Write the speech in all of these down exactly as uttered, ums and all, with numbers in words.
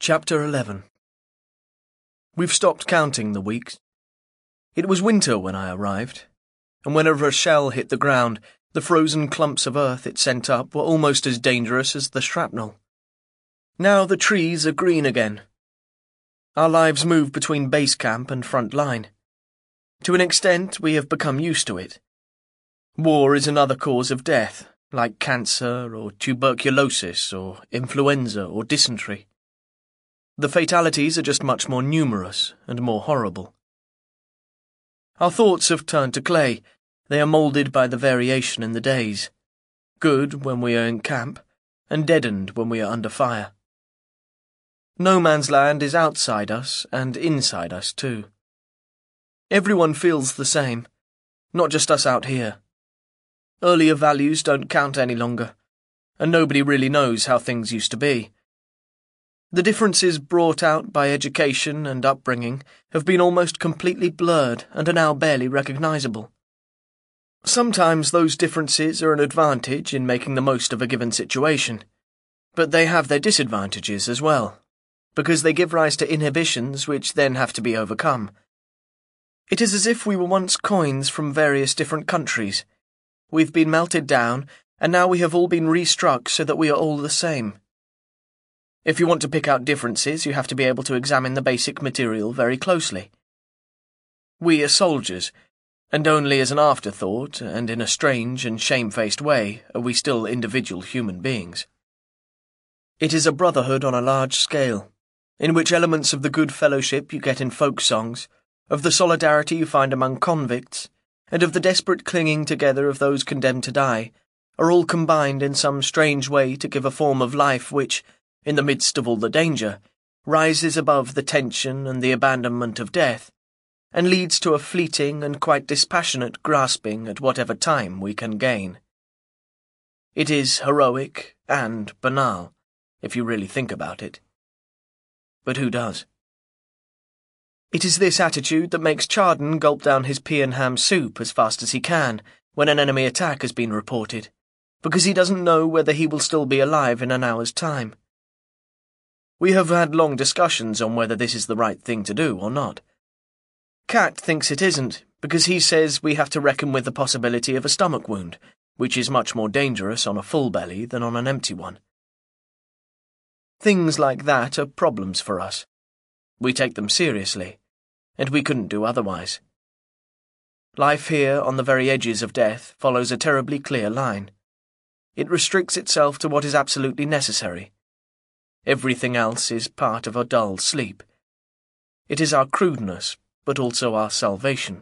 Chapter eleven. We've stopped counting the weeks. It was winter when I arrived, and whenever a shell hit the ground, the frozen clumps of earth it sent up were almost as dangerous as the shrapnel. Now the trees are green again. Our lives move between base camp and front line. To an extent, we have become used to it. War is another cause of death, like cancer or tuberculosis or influenza or dysentery. The fatalities are just much more numerous and more horrible. Our thoughts have turned to clay. They are moulded by the variation in the days. Good when we are in camp, and deadened when we are under fire. No man's land is outside us and inside us too. Everyone feels the same, not just us out here. Earlier values don't count any longer, and nobody really knows how things used to be. The differences brought out by education and upbringing have been almost completely blurred and are now barely recognizable. Sometimes those differences are an advantage in making the most of a given situation, but they have their disadvantages as well, because they give rise to inhibitions which then have to be overcome. It is as if we were once coins from various different countries. We've been melted down, and now we have all been restruck so that we are all the same. If you want to pick out differences, you have to be able to examine the basic material very closely. We are soldiers, and only as an afterthought, and in a strange and shamefaced way, are we still individual human beings. It is a brotherhood on a large scale, in which elements of the good fellowship you get in folk songs, of the solidarity you find among convicts, and of the desperate clinging together of those condemned to die, are all combined in some strange way to give a form of life which, in the midst of all the danger, rises above the tension and the abandonment of death, and leads to a fleeting and quite dispassionate grasping at whatever time we can gain. It is heroic and banal, if you really think about it. But who does? It is this attitude that makes Chardon gulp down his pea and ham soup as fast as he can when an enemy attack has been reported, because he doesn't know whether he will still be alive in an hour's time. We have had long discussions on whether this is the right thing to do or not. Cat thinks it isn't, because he says we have to reckon with the possibility of a stomach wound, which is much more dangerous on a full belly than on an empty one. Things like that are problems for us. We take them seriously, and we couldn't do otherwise. Life here, on the very edges of death, follows a terribly clear line. It restricts itself to what is absolutely necessary. Everything else is part of a dull sleep. It is our crudeness, but also our salvation.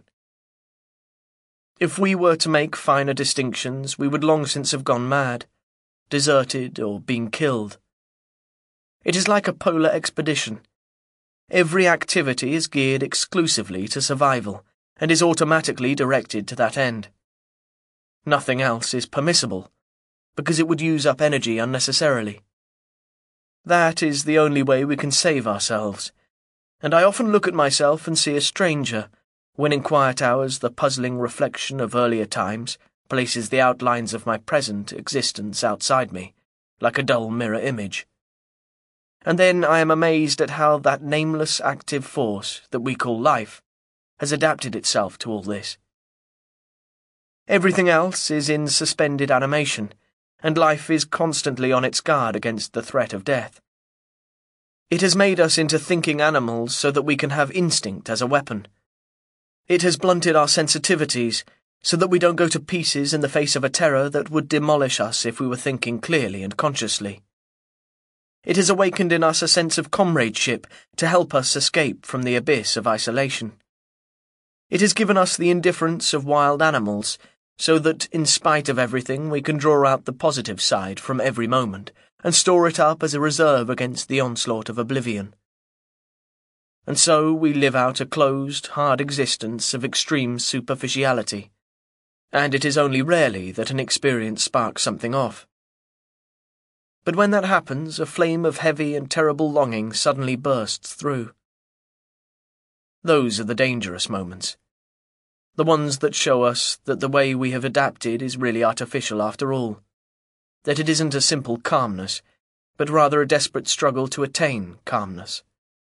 If we were to make finer distinctions, we would long since have gone mad, deserted or been killed. It is like a polar expedition. Every activity is geared exclusively to survival, and is automatically directed to that end. Nothing else is permissible, because it would use up energy unnecessarily. That is the only way we can save ourselves, and I often look at myself and see a stranger, when in quiet hours the puzzling reflection of earlier times places the outlines of my present existence outside me, like a dull mirror image. And then I am amazed at how that nameless active force that we call life has adapted itself to all this. Everything else is in suspended animation, and life is constantly on its guard against the threat of death. It has made us into thinking animals so that we can have instinct as a weapon. It has blunted our sensitivities so that we don't go to pieces in the face of a terror that would demolish us if we were thinking clearly and consciously. It has awakened in us a sense of comradeship to help us escape from the abyss of isolation. It has given us the indifference of wild animals, so that, in spite of everything, we can draw out the positive side from every moment, and store it up as a reserve against the onslaught of oblivion. And so we live out a closed, hard existence of extreme superficiality, and it is only rarely that an experience sparks something off. But when that happens, a flame of heavy and terrible longing suddenly bursts through. Those are the dangerous moments. The ones that show us that the way we have adapted is really artificial after all, that it isn't a simple calmness, but rather a desperate struggle to attain calmness.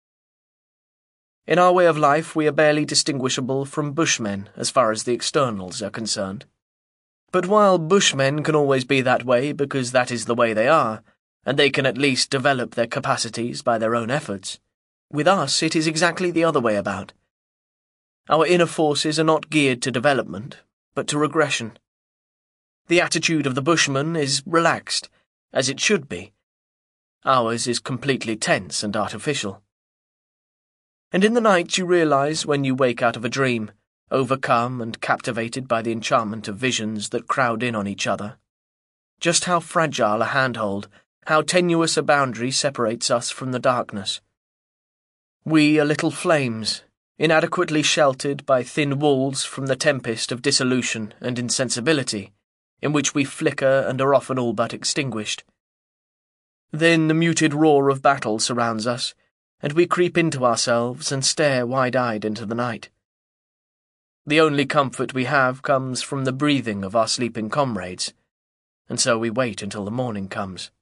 In our way of life, we are barely distinguishable from bushmen as far as the externals are concerned. But while bushmen can always be that way because that is the way they are, and they can at least develop their capacities by their own efforts, with us it is exactly the other way about. Our inner forces are not geared to development, but to regression. The attitude of the bushman is relaxed, as it should be. Ours is completely tense and artificial. And in the night you realize, when you wake out of a dream, overcome and captivated by the enchantment of visions that crowd in on each other, just how fragile a handhold, how tenuous a boundary separates us from the darkness. We are little flames, inadequately sheltered by thin walls from the tempest of dissolution and insensibility, in which we flicker and are often all but extinguished. Then the muted roar of battle surrounds us, and we creep into ourselves and stare wide-eyed into the night. The only comfort we have comes from the breathing of our sleeping comrades, and so we wait until the morning comes.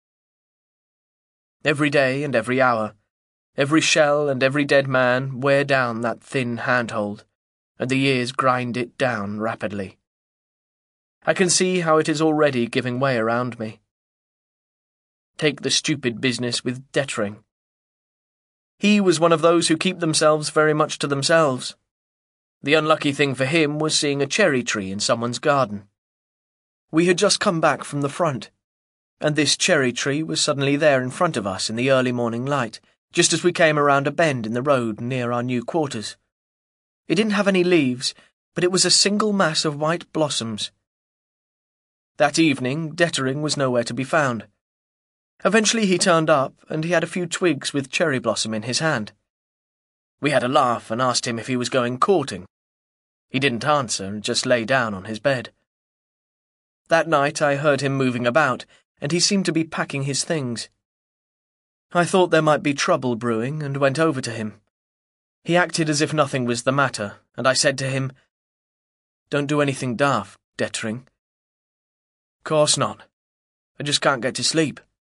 Every day and every hour, every shell and every dead man wear down that thin handhold, and the years grind it down rapidly. I can see how it is already giving way around me. Take the stupid business with Dettering. He was one of those who keep themselves very much to themselves. The unlucky thing for him was seeing a cherry tree in someone's garden. We had just come back from the front, and this cherry tree was suddenly there in front of us in the early morning light, just as we came around a bend in the road near our new quarters. It didn't have any leaves, but it was a single mass of white blossoms. That evening, Dettering was nowhere to be found. Eventually he turned up, and he had a few twigs with cherry blossom in his hand. We had a laugh and asked him if he was going courting. He didn't answer and just lay down on his bed. That night I heard him moving about, and he seemed to be packing his things. I thought there might be trouble brewing and went over to him. He acted as if nothing was the matter, and I said to him, "Don't do anything daft, Dettering." "Course not. I just can't get to sleep."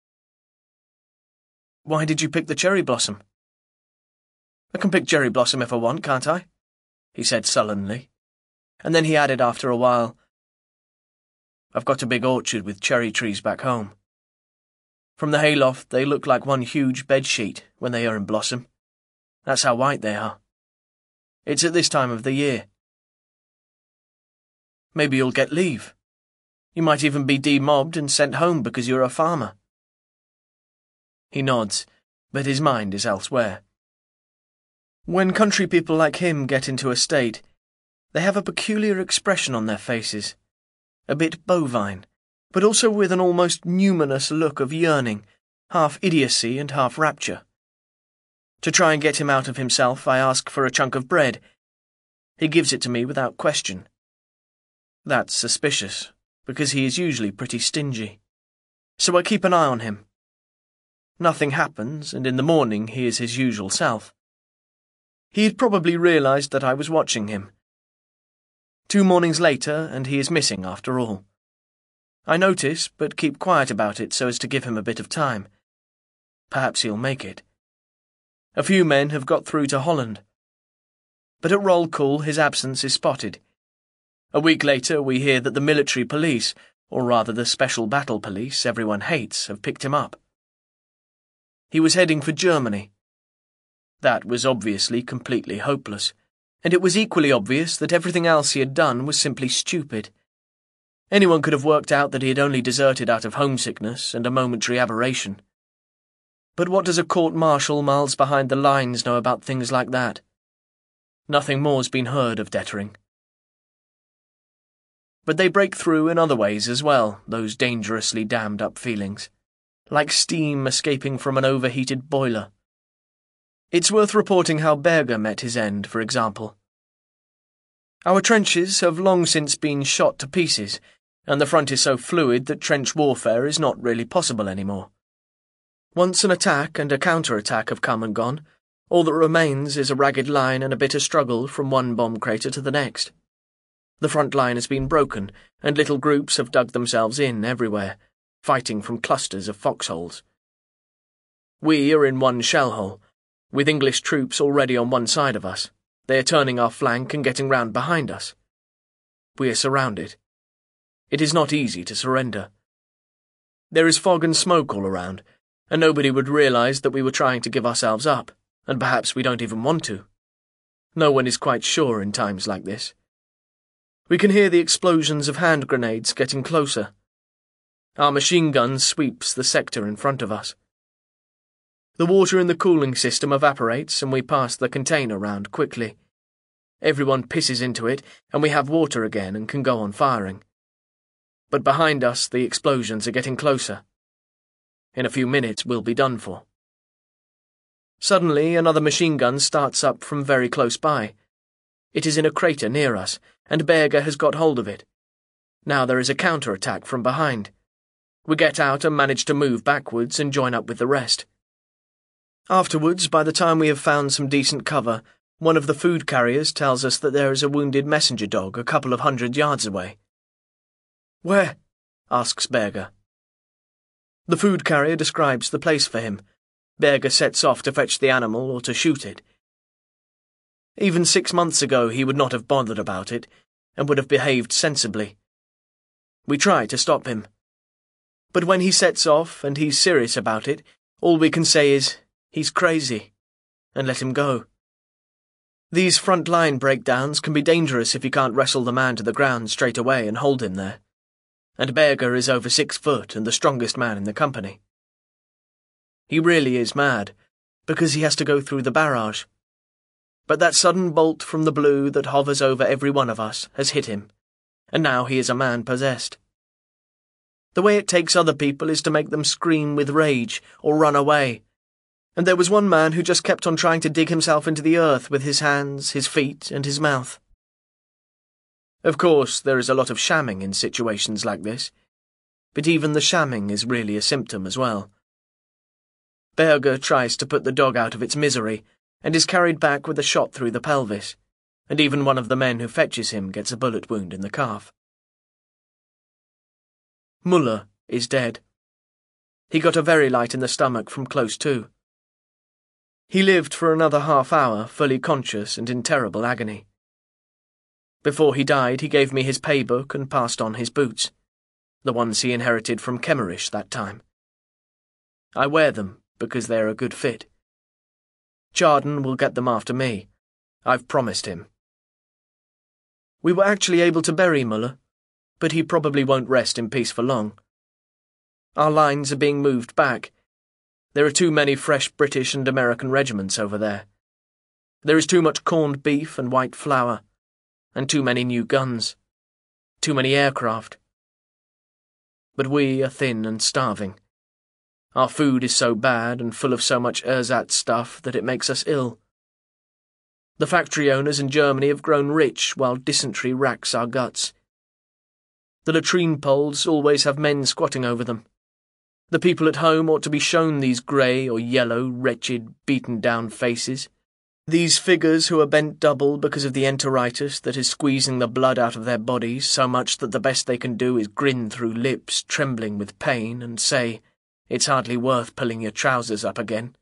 "Why did you pick the cherry blossom?" "I can pick cherry blossom if I want, can't I?" he said sullenly. And then he added after a while, "I've got a big orchard with cherry trees back home. From the hayloft they look like one huge bedsheet when they are in blossom. That's how white they are. It's at this time of the year." "Maybe you'll get leave. You might even be demobbed and sent home because you're a farmer." He nods, but his mind is elsewhere. When country people like him get into a state, they have a peculiar expression on their faces, a bit bovine, but also with an almost numinous look of yearning, half idiocy and half rapture. To try and get him out of himself, I ask for a chunk of bread. He gives it to me without question. That's suspicious, because he is usually pretty stingy. So I keep an eye on him. Nothing happens, and in the morning he is his usual self. He had probably realized that I was watching him. Two mornings later, and he is missing after all. I notice, but keep quiet about it so as to give him a bit of time. Perhaps he'll make it. A few men have got through to Holland. But at roll call his absence is spotted. A week later we hear that the military police, or rather the special battle police everyone hates, have picked him up. He was heading for Germany. That was obviously completely hopeless, and it was equally obvious that everything else he had done was simply stupid. Anyone could have worked out that he had only deserted out of homesickness and a momentary aberration. But what does a court-martial miles behind the lines know about things like that? Nothing more's been heard of Dettering. But they break through in other ways as well, those dangerously dammed-up feelings, like steam escaping from an overheated boiler. It's worth reporting how Berger met his end, for example. Our trenches have long since been shot to pieces, and the front is so fluid that trench warfare is not really possible anymore. Once an attack and a counter-attack have come and gone, all that remains is a ragged line and a bitter struggle from one bomb crater to the next. The front line has been broken, and little groups have dug themselves in everywhere, fighting from clusters of foxholes, We are in one shell hole, with English troops already on one side of us. They are turning our flank and getting round behind us. We are surrounded. It is not easy to surrender. There is fog and smoke all around, and nobody would realise that we were trying to give ourselves up, and perhaps we don't even want to. No one is quite sure in times like this. We can hear the explosions of hand grenades getting closer. Our machine gun sweeps the sector in front of us. The water in the cooling system evaporates and we pass the container round quickly. Everyone pisses into it and we have water again and can go on firing. But behind us the explosions are getting closer. In a few minutes we'll be done for. Suddenly another machine gun starts up from very close by. It is in a crater near us, and Berger has got hold of it. Now there is a counter-attack from behind. We get out and manage to move backwards and join up with the rest. Afterwards, by the time we have found some decent cover, one of the food carriers tells us that there is a wounded messenger dog a couple of hundred yards away. "Where?" asks Berger. The food carrier describes the place for him. Berger sets off to fetch the animal or to shoot it. Even six months ago he would not have bothered about it, and would have behaved sensibly. We try to stop him. But when he sets off and he's serious about it, all we can say is, he's crazy, and let him go. These front-line breakdowns can be dangerous if you can't wrestle the man to the ground straight away and hold him there. And Berger is over six foot and the strongest man in the company. He really is mad, because he has to go through the barrage. But that sudden bolt from the blue that hovers over every one of us has hit him, and now he is a man possessed. The way it takes other people is to make them scream with rage or run away, and there was one man who just kept on trying to dig himself into the earth with his hands, his feet, and his mouth. Of course, there is a lot of shamming in situations like this, but even the shamming is really a symptom as well. Berger tries to put the dog out of its misery, and is carried back with a shot through the pelvis, and even one of the men who fetches him gets a bullet wound in the calf. Muller is dead. He got a very light in the stomach from close to. He lived for another half hour, fully conscious and in terrible agony. Before he died, he gave me his pay book and passed on his boots, the ones he inherited from Kemmerish that time. I wear them because they're a good fit. Jarden will get them after me. I've promised him. We were actually able to bury Muller, but he probably won't rest in peace for long. Our lines are being moved back. There are too many fresh British and American regiments over there. There is too much corned beef and white flour, and too many new guns, too many aircraft. But we are thin and starving. Our food is so bad and full of so much ersatz stuff that it makes us ill. The factory owners in Germany have grown rich while dysentery racks our guts. The latrine poles always have men squatting over them. The people at home ought to be shown these grey or yellow, wretched, beaten-down faces. These figures who are bent double because of the enteritis that is squeezing the blood out of their bodies so much that the best they can do is grin through lips trembling with pain and say, "It's hardly worth pulling your trousers up again."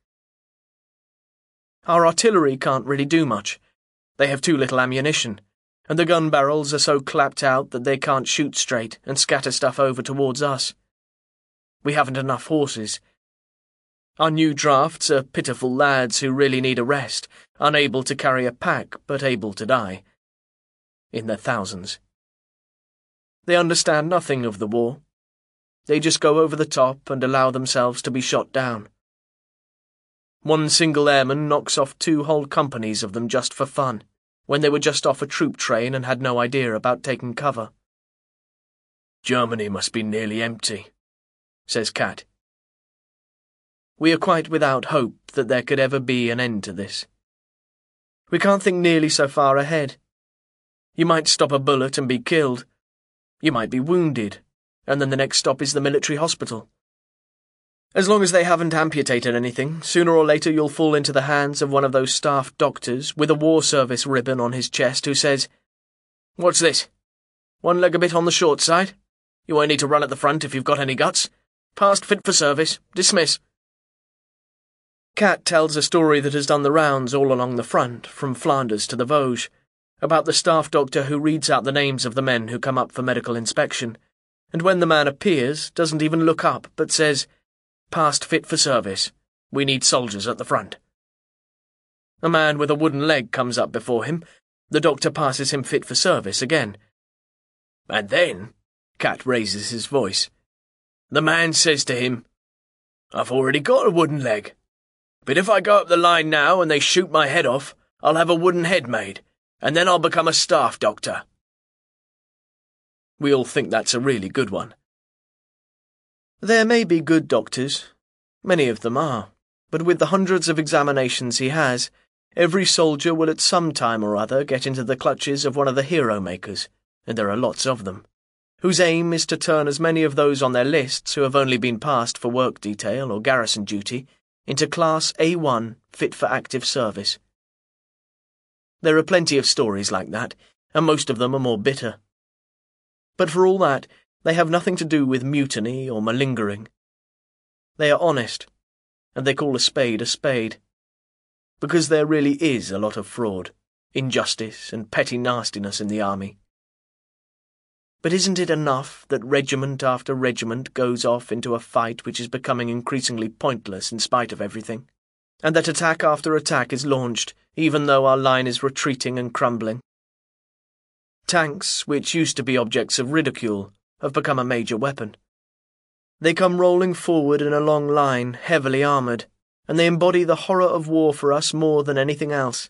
Our artillery can't really do much. They have too little ammunition, and the gun barrels are so clapped out that they can't shoot straight and scatter stuff over towards us. We haven't enough horses. Our new drafts are pitiful lads who really need a rest, unable to carry a pack but able to die. In their thousands. They understand nothing of the war. They just go over the top and allow themselves to be shot down. One single airman knocks off two whole companies of them just for fun, when they were just off a troop train and had no idea about taking cover. "Germany must be nearly empty," says Cat. We are quite without hope that there could ever be an end to this. We can't think nearly so far ahead. You might stop a bullet and be killed. You might be wounded, and then the next stop is the military hospital. As long as they haven't amputated anything, sooner or later you'll fall into the hands of one of those staff doctors with a war service ribbon on his chest who says, "What's this? One leg a bit on the short side? You won't need to run at the front if you've got any guts. Past fit for service. Dismiss." Cat tells a story that has done the rounds all along the front, from Flanders to the Vosges, about the staff doctor who reads out the names of the men who come up for medical inspection, and when the man appears, doesn't even look up, but says, "Past fit for service. We need soldiers at the front." A man with a wooden leg comes up before him. The doctor passes him fit for service again. And then, Cat raises his voice, the man says to him, "I've already got a wooden leg. But if I go up the line now and they shoot my head off, I'll have a wooden head made, and then I'll become a staff doctor." We all think that's a really good one. There may be good doctors. Many of them are. But with the hundreds of examinations he has, every soldier will at some time or other get into the clutches of one of the hero makers, and there are lots of them, whose aim is to turn as many of those on their lists who have only been passed for work detail or garrison duty into Class A one fit for active service. There are plenty of stories like that, and most of them are more bitter. But for all that, they have nothing to do with mutiny or malingering. They are honest, and they call a spade a spade. Because there really is a lot of fraud, injustice, and petty nastiness in the army. But isn't it enough that regiment after regiment goes off into a fight which is becoming increasingly pointless in spite of everything, and that attack after attack is launched, even though our line is retreating and crumbling? Tanks, which used to be objects of ridicule, have become a major weapon. They come rolling forward in a long line, heavily armoured, and they embody the horror of war for us more than anything else.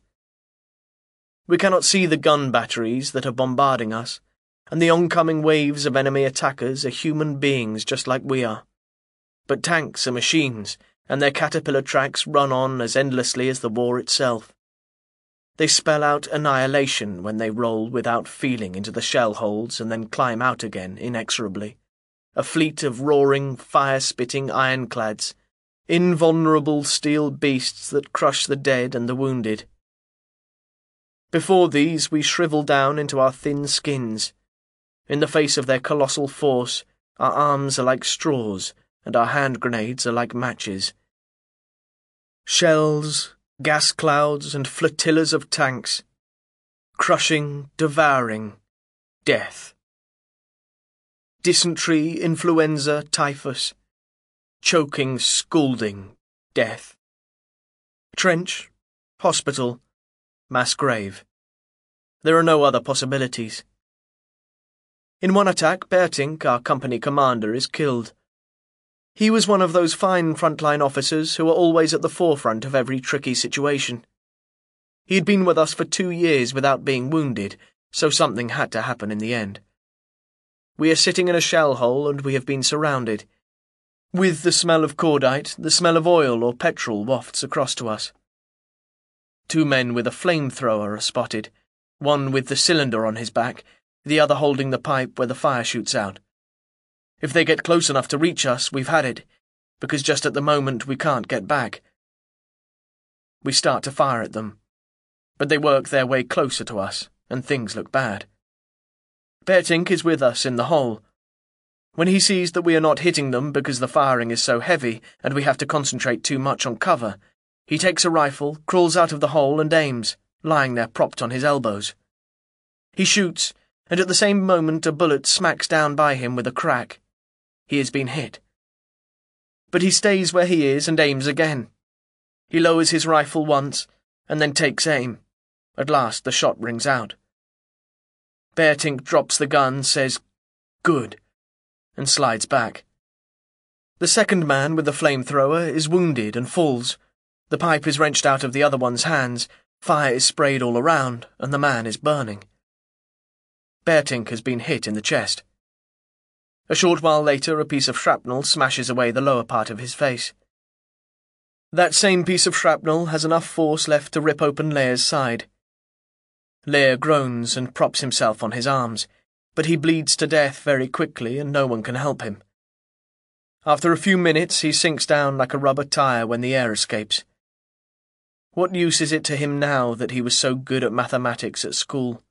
We cannot see the gun batteries that are bombarding us, and the oncoming waves of enemy attackers are human beings just like we are. But tanks are machines, and their caterpillar tracks run on as endlessly as the war itself. They spell out annihilation when they roll without feeling into the shell holes and then climb out again inexorably. A fleet of roaring, fire-spitting ironclads, invulnerable steel beasts that crush the dead and the wounded. Before these we shrivel down into our thin skins. In the face of their colossal force, our arms are like straws, and our hand grenades are like matches. Shells, gas clouds, and flotillas of tanks. Crushing, devouring, death. Dysentery, influenza, typhus. Choking, scalding, death. Trench, hospital, mass grave. There are no other possibilities. In one attack, Bertink, our company commander, is killed. He was one of those fine frontline officers who are always at the forefront of every tricky situation. He had been with us for two years without being wounded, so something had to happen in the end. We are sitting in a shell hole and we have been surrounded. With the smell of cordite, the smell of oil or petrol wafts across to us. Two men with a flamethrower are spotted, one with the cylinder on his back, the other holding the pipe where the fire shoots out. If they get close enough to reach us, we've had it, because just at the moment we can't get back. We start to fire at them, but they work their way closer to us, and things look bad. Bertink is with us in the hole. When he sees that we are not hitting them because the firing is so heavy and we have to concentrate too much on cover, he takes a rifle, crawls out of the hole and aims, lying there propped on his elbows. He shoots, and at the same moment a bullet smacks down by him with a crack. He has been hit. But he stays where he is and aims again. He lowers his rifle once, and then takes aim. At last the shot rings out. Bertink drops the gun, says, "Good," and slides back. The second man with the flamethrower is wounded and falls. The pipe is wrenched out of the other one's hands, fire is sprayed all around, and the man is burning. Bertink has been hit in the chest. A short while later, a piece of shrapnel smashes away the lower part of his face. That same piece of shrapnel has enough force left to rip open Lear's side. Lear groans and props himself on his arms, but he bleeds to death very quickly and no one can help him. After a few minutes, he sinks down like a rubber tire when the air escapes. What use is it to him now that he was so good at mathematics at school?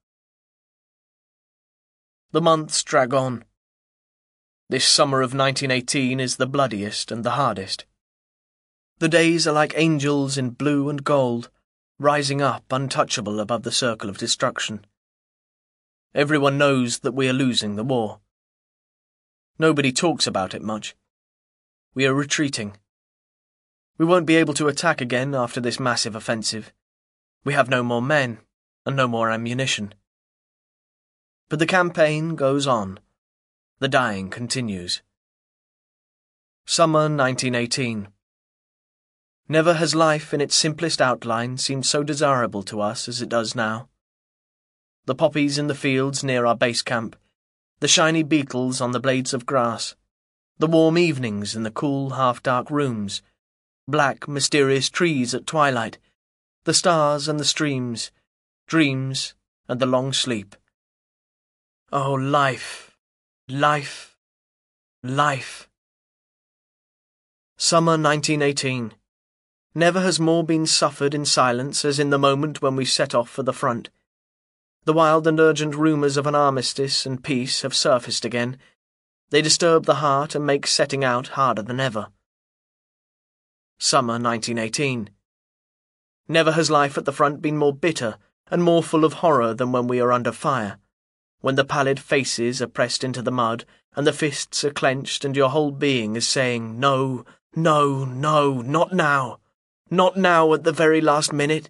The months drag on. This summer of nineteen eighteen is the bloodiest and the hardest. The days are like angels in blue and gold, rising up untouchable above the circle of destruction. Everyone knows that we are losing the war. Nobody talks about it much. We are retreating. We won't be able to attack again after this massive offensive. We have no more men, and no more ammunition. But the campaign goes on. The dying continues. Summer nineteen eighteen. Never has life in its simplest outline seemed so desirable to us as it does now. The poppies in the fields near our base camp, the shiny beetles on the blades of grass, the warm evenings in the cool, half-dark rooms, black, mysterious trees at twilight, the stars and the streams, dreams and the long sleep. Oh, life, life, life. Summer nineteen eighteen. Never has more been suffered in silence as in the moment when we set off for the front. The wild and urgent rumours of an armistice and peace have surfaced again. They disturb the heart and make setting out harder than ever. Summer nineteen eighteen. Never has life at the front been more bitter and more full of horror than when we are under fire, when the pallid faces are pressed into the mud and the fists are clenched and your whole being is saying, no, no, no, not now. Not now at the very last minute.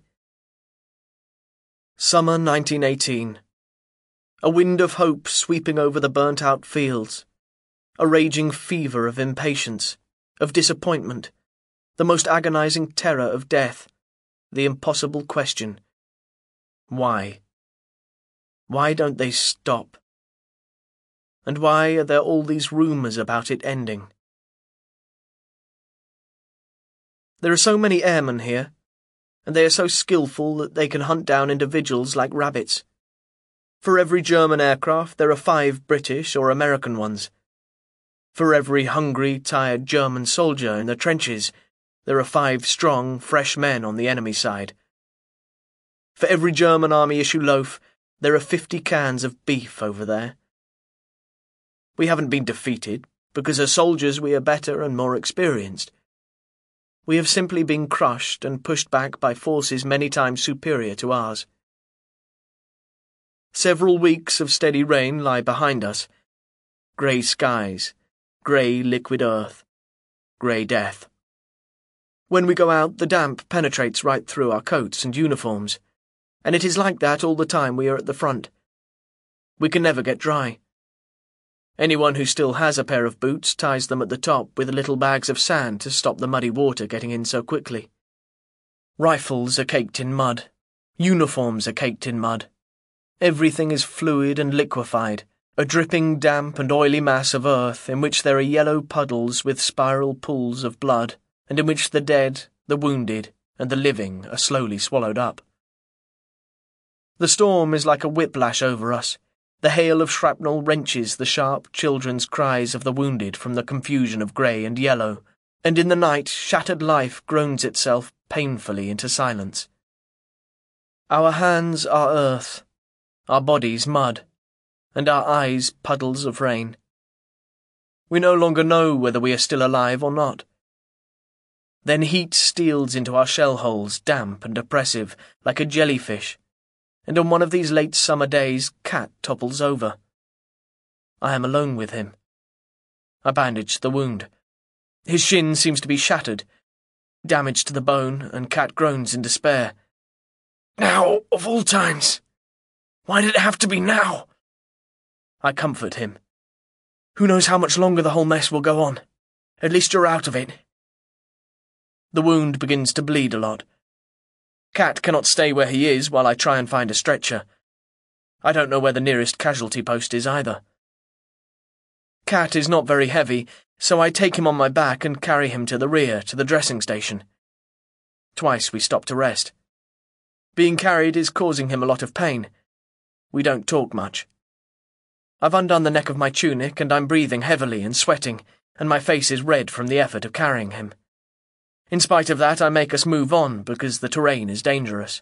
Summer nineteen eighteen. A wind of hope sweeping over the burnt-out fields. A raging fever of impatience, of disappointment, the most agonizing terror of death, the impossible question. Why? Why don't they stop? And why are there all these rumours about it ending? There are so many airmen here, and they are so skillful that they can hunt down individuals like rabbits. For every German aircraft there are five British or American ones. For every hungry, tired German soldier in the trenches, there are five strong, fresh men on the enemy side. For every German army-issue loaf, there are fifty cans of beef over there. We haven't been defeated, because as soldiers we are better and more experienced. We have simply been crushed and pushed back by forces many times superior to ours. Several weeks of steady rain lie behind us. Grey skies, grey liquid earth, grey death. When we go out, the damp penetrates right through our coats and uniforms, and it is like that all the time we are at the front. We can never get dry. Anyone who still has a pair of boots ties them at the top with little bags of sand to stop the muddy water getting in so quickly. Rifles are caked in mud. Uniforms are caked in mud. Everything is fluid and liquefied, a dripping, damp and oily mass of earth in which there are yellow puddles with spiral pools of blood, and in which the dead, the wounded, and the living are slowly swallowed up. The storm is like a whiplash over us. The hail of shrapnel wrenches the sharp children's cries of the wounded from the confusion of grey and yellow, and in the night shattered life groans itself painfully into silence. Our hands are earth, our bodies mud, and our eyes puddles of rain. We no longer know whether we are still alive or not. Then heat steals into our shell holes, damp and oppressive, like a jellyfish, and on one of these late summer days Cat topples over. I am alone with him. I bandage the wound. His shin seems to be shattered, damage to the bone, and Cat groans in despair. Now, of all times! Why did it have to be now? I comfort him. Who knows how much longer the whole mess will go on? At least you're out of it. The wound begins to bleed a lot. Cat cannot stay where he is while I try and find a stretcher. I don't know where the nearest casualty post is either. Cat is not very heavy, so I take him on my back and carry him to the rear, to the dressing station. Twice we stop to rest. Being carried is causing him a lot of pain. We don't talk much. I've undone the neck of my tunic and I'm breathing heavily and sweating, and my face is red from the effort of carrying him. In spite of that, I make us move on because the terrain is dangerous.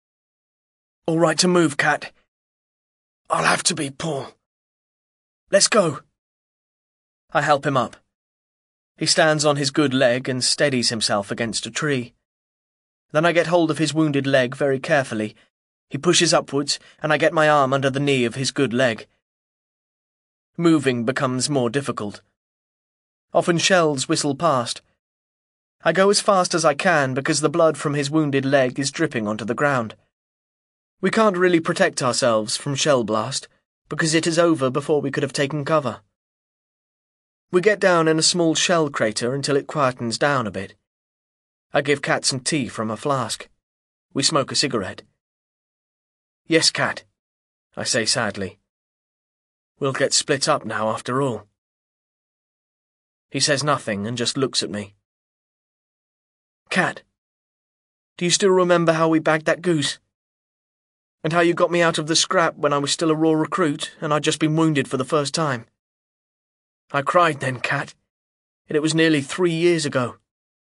All right to move, Cat. I'll have to be, Paul. Let's go. I help him up. He stands on his good leg and steadies himself against a tree. Then I get hold of his wounded leg very carefully. He pushes upwards, and I get my arm under the knee of his good leg. Moving becomes more difficult. Often shells whistle past. I go as fast as I can because the blood from his wounded leg is dripping onto the ground. We can't really protect ourselves from shell blast, because it is over before we could have taken cover. We get down in a small shell crater until it quietens down a bit. I give Cat some tea from a flask. We smoke a cigarette. "Yes, Cat," I say sadly. "We'll get split up now after all." He says nothing and just looks at me. "Cat, do you still remember how we bagged that goose? And how you got me out of the scrap when I was still a raw recruit and I'd just been wounded for the first time? I cried then, Cat, and it was nearly three years ago."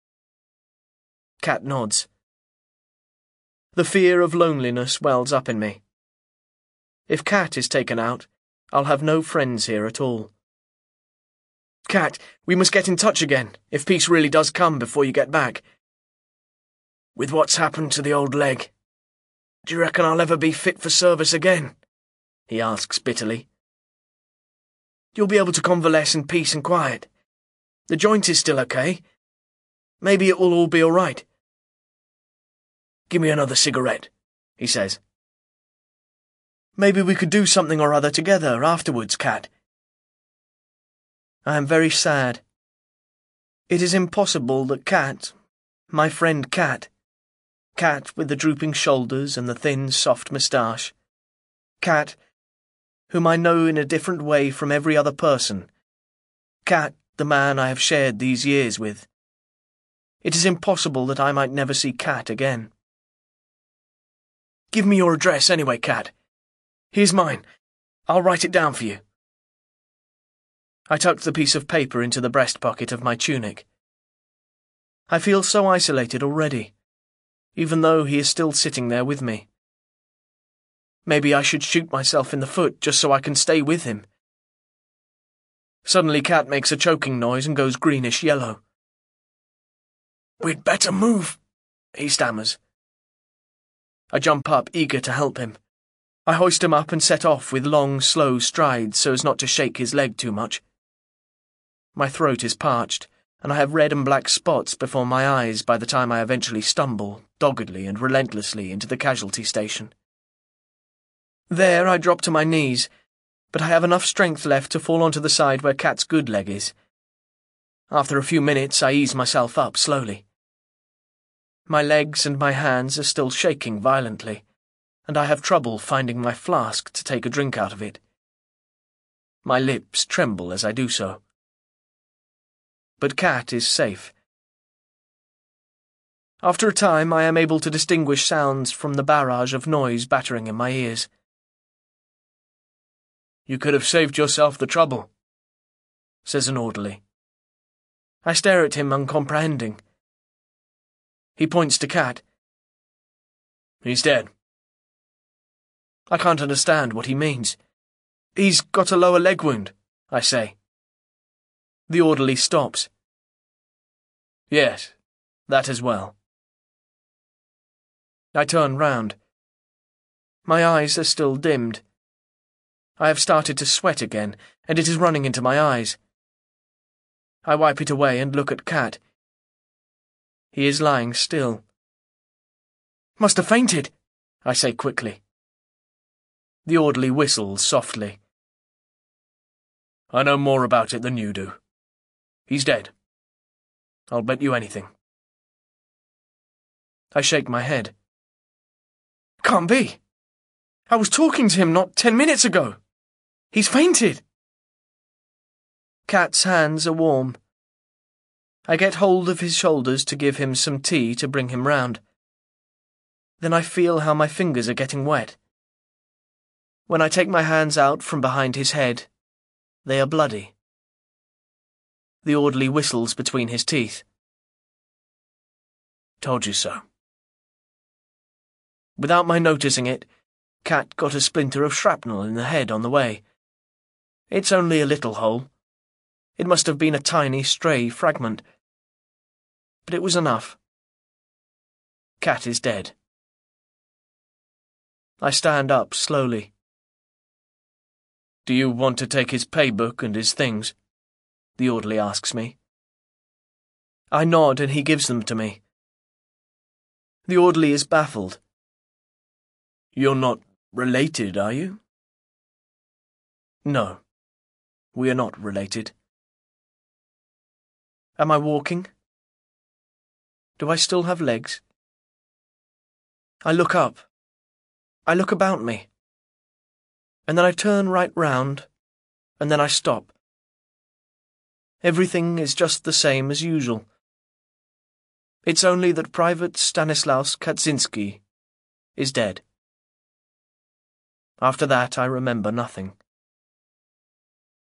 Cat nods. The fear of loneliness wells up in me. If Cat is taken out, I'll have no friends here at all. "Cat, we must get in touch again, if peace really does come before you get back." "With what's happened to the old leg, do you reckon I'll ever be fit for service again?" he asks bitterly. "You'll be able to convalesce in peace and quiet. The joint is still okay. Maybe it will all be all right." "Give me another cigarette," he says. "Maybe we could do something or other together afterwards, Cat." I am very sad. It is impossible that Cat, my friend Cat, Cat with the drooping shoulders and the thin, soft moustache, Cat, whom I know in a different way from every other person, Cat, the man I have shared these years with. It is impossible that I might never see Cat again. "Give me your address anyway, Cat. Here's mine. I'll write it down for you." I tucked the piece of paper into the breast pocket of my tunic. I feel so isolated already, even though he is still sitting there with me. Maybe I should shoot myself in the foot just so I can stay with him. Suddenly Cat makes a choking noise and goes greenish-yellow. "We'd better move," he stammers. I jump up, eager to help him. I hoist him up and set off with long, slow strides so as not to shake his leg too much. My throat is parched, and I have red and black spots before my eyes by the time I eventually stumble, doggedly and relentlessly, into the casualty station. There I drop to my knees, but I have enough strength left to fall onto the side where Cat's good leg is. After a few minutes, I ease myself up slowly. My legs and my hands are still shaking violently, and I have trouble finding my flask to take a drink out of it. My lips tremble as I do so. But Cat is safe. After a time, I am able to distinguish sounds from the barrage of noise battering in my ears. "You could have saved yourself the trouble," says an orderly. I stare at him uncomprehending. He points to Cat. "He's dead." I can't understand what he means. "He's got a lower leg wound," I say. The orderly stops. "Yes, that as well." I turn round. My eyes are still dimmed. I have started to sweat again, and it is running into my eyes. I wipe it away and look at Cat. He is lying still. "Must have fainted," I say quickly. The orderly whistles softly. "I know more about it than you do. He's dead. I'll bet you anything." I shake my head. "Can't be. I was talking to him not ten minutes ago. He's fainted." Cat's hands are warm. I get hold of his shoulders to give him some tea to bring him round. Then I feel how my fingers are getting wet. When I take my hands out from behind his head, they are bloody. The orderly whistles between his teeth. "Told you so." Without my noticing it, Cat got a splinter of shrapnel in the head on the way. It's only a little hole. It must have been a tiny, stray fragment. But it was enough. Cat is dead. I stand up slowly. Do you want to take his paybook and his things? The orderly asks me. I nod and he gives them to me. The orderly is baffled. You're not related, are you? No, we are not related. Am I walking? Do I still have legs? I look up. I look about me. And then I turn right round, and then I stop. Everything is just the same as usual. It's only that Private Stanislaus Kaczynski is dead. After that, I remember nothing.